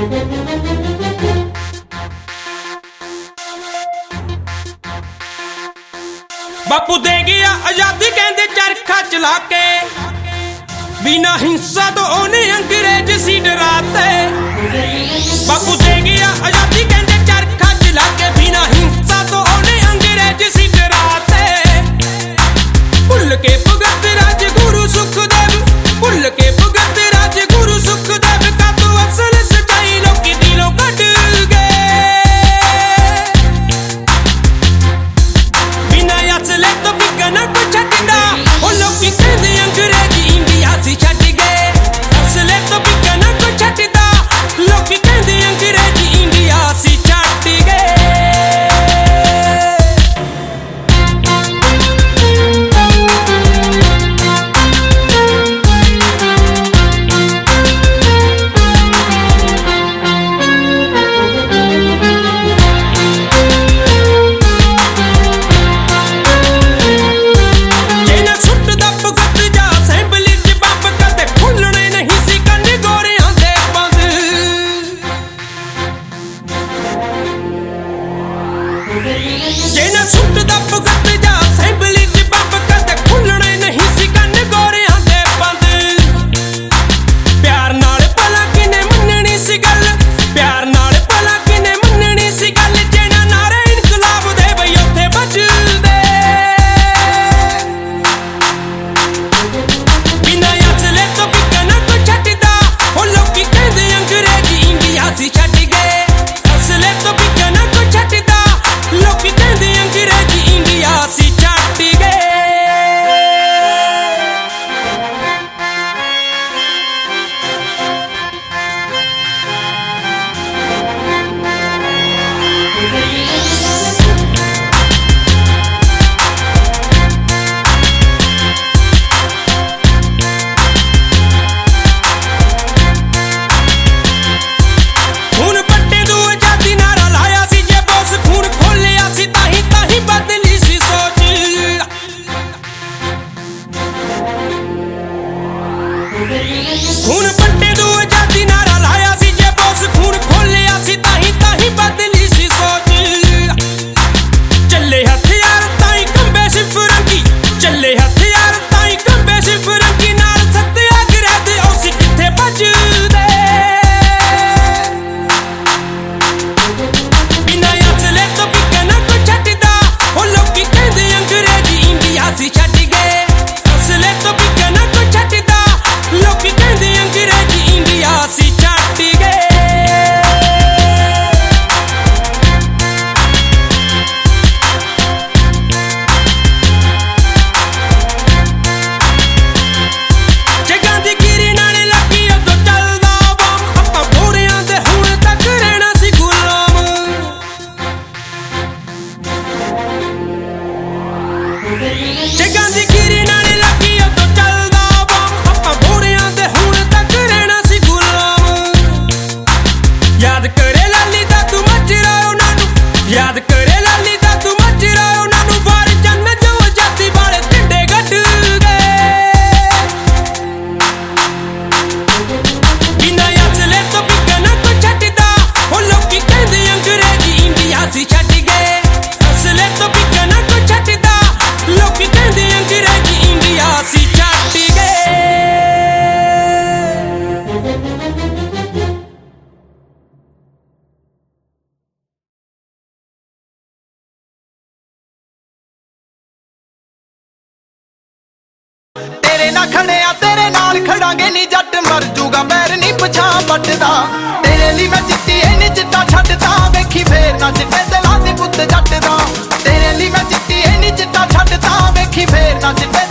बापू दे गया आजादी कहंदे चरखा चला के, बिना हिंसा तो उन्हें अंग्रेज सी डराते। बापू दे गया आजादी कहंदे चरखा चला के, बिना हिंसा तो उन्हें अंग्रेज सी डराते। भुल के भगत राजगुरु सुखदेव, भुल के भगत राजगुरु सुखदेव का तो असल सच्चाई लोकी दिलों कट गए। बिना असले तो बिकना को छड्डदा, ओ लोकी कहंदे अंग्रेजी इंडिया सी छड्ड गए। असले तो बिकना को छड्डदा, लोकी कहंदे अंग्रेजी इंडिया सी छड्ड गए। जेना सुटदा भगत जा असेंबली च बंब कदे खुलणे नहीं सी कन्न गोरियां दे बंद। प्यार नाल भला किने मन्ननी सी गल, प्यार नाल भला किने मन्ननी सी गल। जेना नारे इनकलाब दे बई उत्थे बजदे, बिना असले तो बिकना को छड्डदा, ओ लोकी कहंदे अंग्रेजी इंडिया सी छड्ड गए। असले तो बिकना को छड्डदा, लोकी कहंदे अंग्रेजी इंडिया सी छड्ड गए। खून पट्टे दू आजादी नारा लाया सी, जे बोस खून खोलिया सी ताही ताही बदली सी सोच। खून पट्टे दू आजादी नारा लाया सी, जे बोस खून खोलिया सी ताही ताही बदली सी सोच। चले हथियार ताई कंबे सी फिरंगी, चले हथियार ताई कंबे सी फिरंगी। नाल सत्याग्रह दे उसी किथे बजदे, बिना असले तो बिकना को छड्डदा, ओ लोकी कहंदे अंग्रेजी इंडिया सी छड्ड गए। असले तो बिकना को छड्डदा, लोकी कहंदे अंग्रेजी इंडिया सी छड्ड गए। जे गांधीगिरी नाल लगी उदों चलदा बम, आपां गोरियां दे हुण तक रहना सी गुलाम। जे गांधीगिरी नाल लगी उदों चलदा बम, आपां गोरियां दे हुण तक रहना सी गुलाम। याद करे लाली दा तू मजरा उन्हां नूं, याद करे लाली दा तू मजरा उन्हां नूं। वार चन्न जो आजादी वाले झंडे गड्ड गए, बिना असले तो बिकना को छड्डदा, ओ लोकी कहंदे अंग्रेजी इंडिया सी छड्ड गए। असले तो बिकना को छड्डदा, लोकी कहंदे अंग्रेजी इंडिया सी छड्ड गए। तेरे ना खड़िया तेरे नाल खड़ांगे नी, जट मर जूगा पैर नी पछां पटदा। तेरे ली मैं चिट्टी नी चिट्टा छड्डदा, वेखी फेर ना चिट्टे दिलां दी पुੱਤ जट दा। तेरे ली मैं चिट्टी नी चिट्टा छड्डदा, वेखी फेर ना चिट्टे